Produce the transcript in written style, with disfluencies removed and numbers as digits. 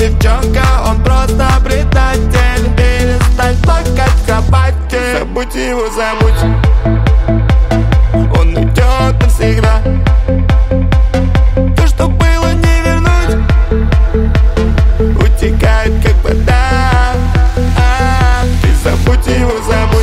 девчонка, он просто предатель. Перестань плакать в кровати. Забудь его, забудь. Он уйдет навсегда. То, что было, не вернуть. Утекает, как вода. Ты забудь его, забудь.